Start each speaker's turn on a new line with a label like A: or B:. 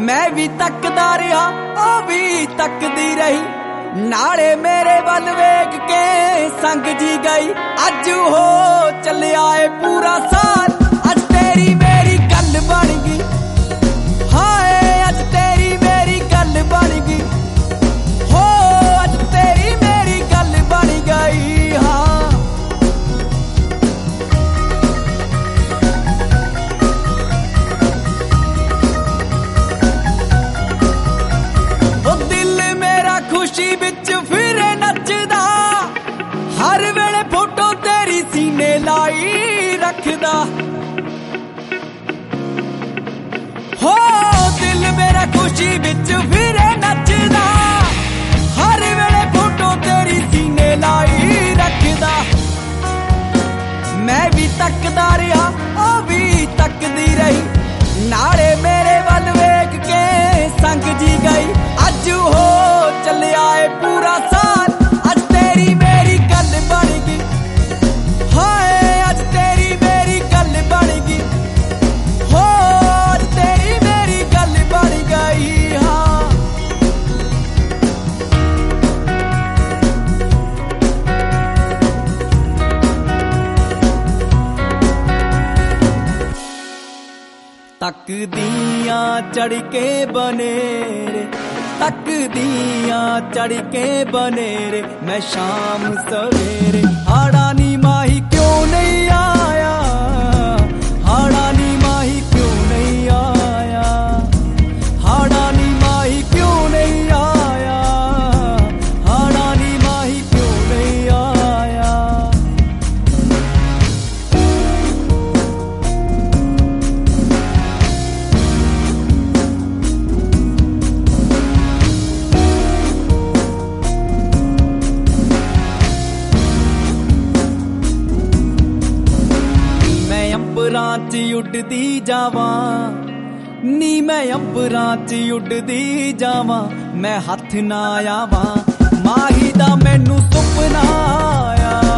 A: मैं भी तकदा रहा ओ भी तकदी रही, नाले मेरे वल वेख के संग जी गई। अज हो चलिया ए पूरा साल, अज तेरी मेरी गल बन गई। हाय अज तेरी मेरी गल बन गई, हो अज तेरी मेरी गल बन गई। हाँ खुशी विच फिरे नचदा, हर वेले फोटो तेरी सीने लाई रखदा। हो दिल मेरा खुशी विच फिरे नचदा, हर वेले फोटो तेरी सीने लाई रखदा। मैं भी तकदा रहा ओ भी तकदी रही, नाले मेरे वल वेख के संग जी गई। अज हो चलिया ए पूरा साल, अज तेरी मेरी गल बन गई। हाय अज तेरी मेरी गल बन गई, हो अज तेरी मेरी गल बन गई। हाँ तकदियां चढ़ के बनेरे, तकदियां चढ़ के बनेरे, मैं शाम सवेरे। हाड़ा नी माही क्यों नहीं आया, हाड़ा नी माही क्यों नहीं आया, हाड़ा नी माही क्यों नहीं आया, हाड़ा नी माही क्यों नहीं आया। अंबरां च उड़दी जावां नी, मैं अंबरां च उड़दी जावां, मैं हथ ना आवां। माही दा मैनू सुपना आया,